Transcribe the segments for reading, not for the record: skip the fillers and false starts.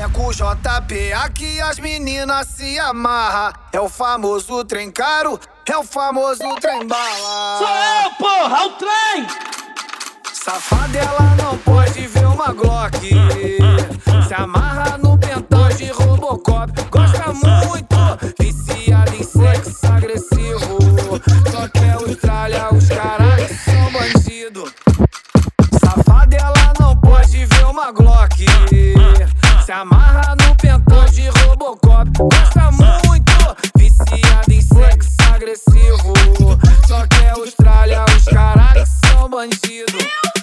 É com o JP aqui as meninas se amarra. É o famoso trem caro, é o famoso trem bala. Sou eu, porra, o trem! Safada, ela não pode ver uma Glock. Se amarra no pentão de Robocop. Gosta muito, viciada em sexo agressivo. Só quer Austrália, os caras são bandido. Safada, ela não pode ver uma Glock. Se amarra no pentão de Robocop. Gosta muito, viciada em sexo agressivo. Só quer Austrália, os caras são bandido.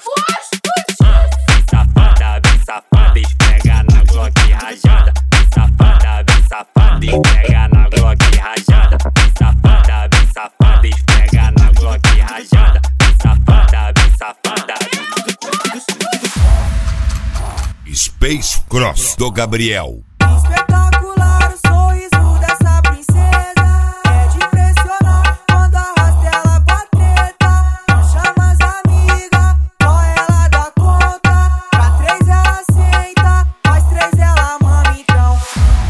Bem safada, esfrega na Glock rajada. Bem safada, esfrega na Glock rajada. Bem safada, esfrega na Glock rajada. Bem safada. Space Cross do Gabriel. Espetacular o sorriso dessa princesa. É de impressionar quando arrasta ela pra treta. Não chama as amigas, só ela dá conta. Pra 3 ela senta, mais 3 ela mama então.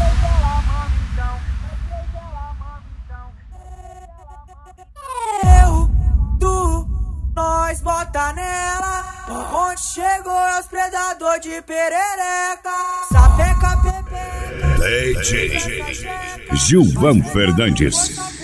Eu, tu, nós bota nela. Onde chegou é os predador de perereca. Sapeca, pepeca. DJ Gilvan Fernandes.